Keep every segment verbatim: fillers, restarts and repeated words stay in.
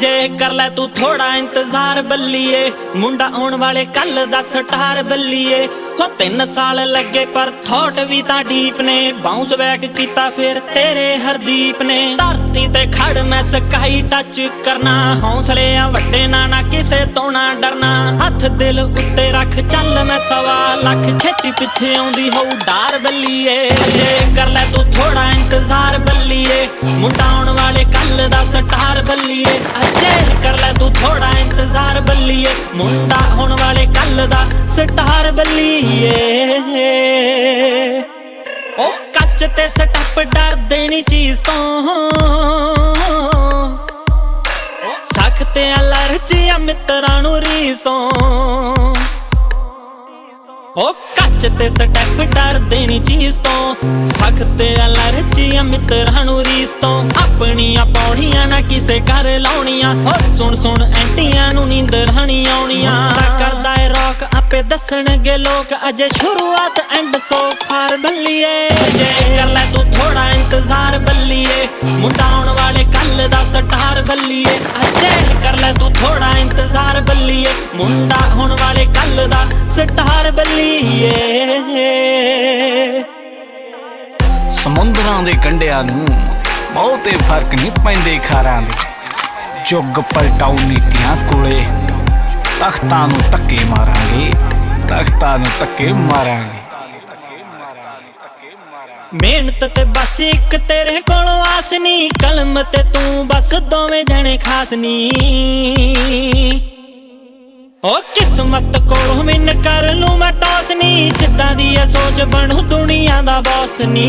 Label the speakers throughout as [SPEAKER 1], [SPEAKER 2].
[SPEAKER 1] अजे कर लै तू थोड़ा इंतजार बल्लिए, मुंडा आउण वाले कल दा स्टार बल्लिए। हो तीन साल लगे पर थॉट भी तां डीप ने, बाउंस बैक कीता फिर तेरे हरदीप ने। धरती ते खड़ मैं स्काई टच करना, हौसले आ वड्डे ना ना किसे तो ना डरना। हथ दिल उत्ते रख चल मैं सवा लख, छेती पिछे आउंदी होऊ डार बल्लिए। अजे कर लै तू थोड़ा इंतजार बल्लिए, मुंडा आउण वाले कल दा स्टार बल्लिए। अजे कर लै तू थोड़ा इंतजार बल्लिए, मुंडा आउण वाले कल दा स्टार बल्लिए। ओ कच ते स्टैप डर देनी चीज तो, सख्त अलर्जी आ मित्रां नूं रीस तो। ओ कच ते स्टैप डर देनी चीज तो, सख्त अलर्जी आ मित्रां नूं रीस तो। अपनियां पौड़ियां ना किसे घर लाउणियां, ओ सुन सुन एंटियां नूं नींदर हनी आउणियां। करदा ए रॉक आपे दसणगे लोक, अजे शुरुआत एंड सो फार बल्लिए। अजे कर लै तू थोड़ा इंतजार बल्लिए, मुंडा आउण वाले कल दा स्टार बल्लिए। अजे कर लै तू थोड़ा इंतजार बल्लिए, मुंडा आउण वाले कल दा स्टार बल्लिए।
[SPEAKER 2] समुंदरां दे कंढियां नूं बहुते फर्क नहीं पैंदे खारां दे, जुग पलटाऊ नीतियां कोले। तख्तां नूं धक्के मारांगे, तख्तां नूं धक्के मारांगे।
[SPEAKER 1] मेहनत ते बस एक तेरे कोलों आस नी, कलम ते तू बस दोवें जने खास नी। ओ किस्मत कोलों मिन कर लूं मैं टॉस नी, जिद्दां दी ऐ सोच बनू दुनिया दा बॉस नी।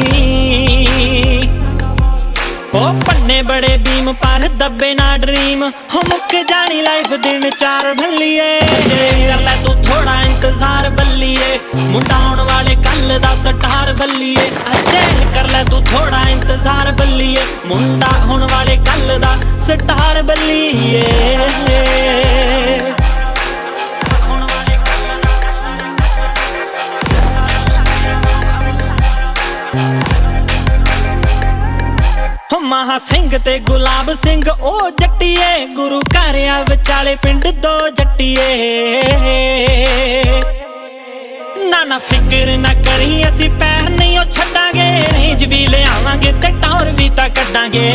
[SPEAKER 1] ओ पन्ने बड़े बीम पर दबे ना ड्रीम, हो मुक जानी लाइफ दिन चार भल्लिए। कर लै तू थोड़ा इंतजार बल्लिए, मुंडा आउण वाले कल दा स्टार बल्लिए। अजे कर लै तू थोड़ा इंतजार बल्लिए, मुंडा आउण वाले कल दा स्टार बल्लिए। महा सिंह ते गुलाब सिंह ओ जट्टिए, गुरु घर आ विचाले पिंड दो जट्टिए। ना ना फिक्र ना करी असी पैर नहीं ओ छड्डांगे, रेंज भी ले आवांगे ते टॉर भी तां कड्डांगे।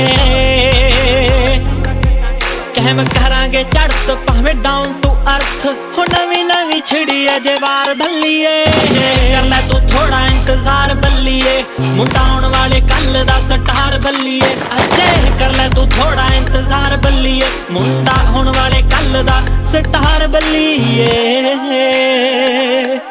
[SPEAKER 1] कहम करांगे चढ़त भावें डाउन टू अर्थ, हो नवी नवी छिड़ी अजे वार भल्लिए। कर लै तू थोड़ा इंतजार बल्लिए, मुंडा आउण वाले कल दा स्टार बल्लिए। अजे कर लै तू थोड़ा इंतजार बल्लिए, मुंडा आउण वाले कल दा स्टार बल्लिए।